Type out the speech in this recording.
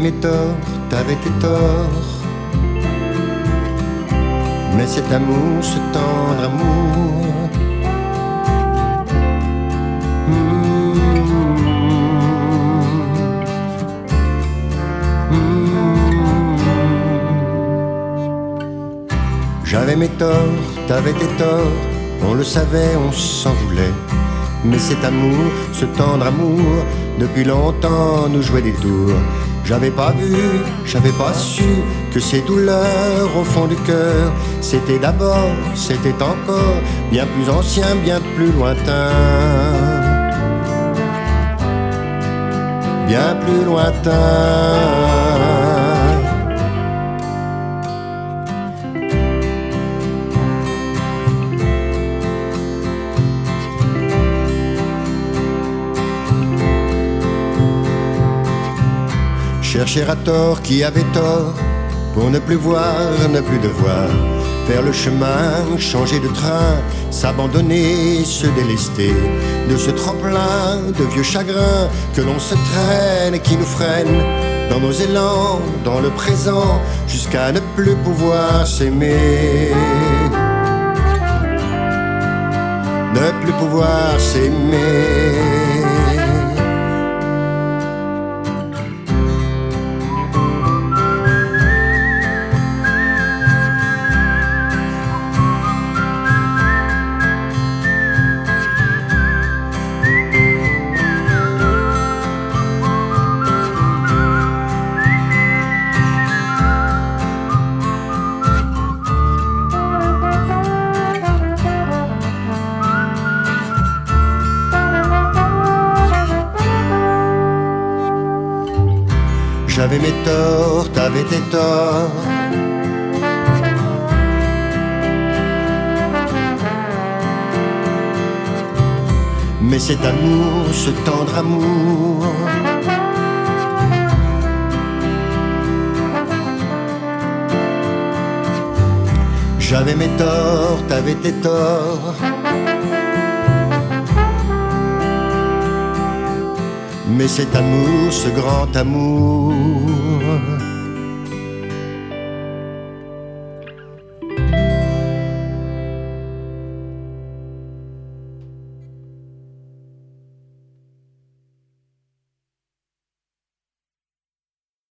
mes torts, t'avais tes torts. Mais cet amour, ce tendre amour, J'avais mes torts, t'avais tes torts, on le savait, on s'en voulait. Mais cet amour, ce tendre amour, depuis longtemps nous jouait des tours. J'avais pas vu, j'avais pas su que ces douleurs au fond du cœur, c'était d'abord, c'était encore bien plus ancien, bien plus lointain. Bien plus lointain. Chercher à tort qui avait tort, pour ne plus voir, ne plus devoir faire le chemin, changer de train, s'abandonner, se délester de ce tremplin de vieux chagrins que l'on se traîne et qui nous freine dans nos élans, dans le présent, jusqu'à ne plus pouvoir s'aimer. Ne plus pouvoir s'aimer. J'avais mes torts, t'avais tes torts. Mais cet amour, ce tendre amour, j'avais mes torts, t'avais tes torts. Mais cet amour, ce grand amour,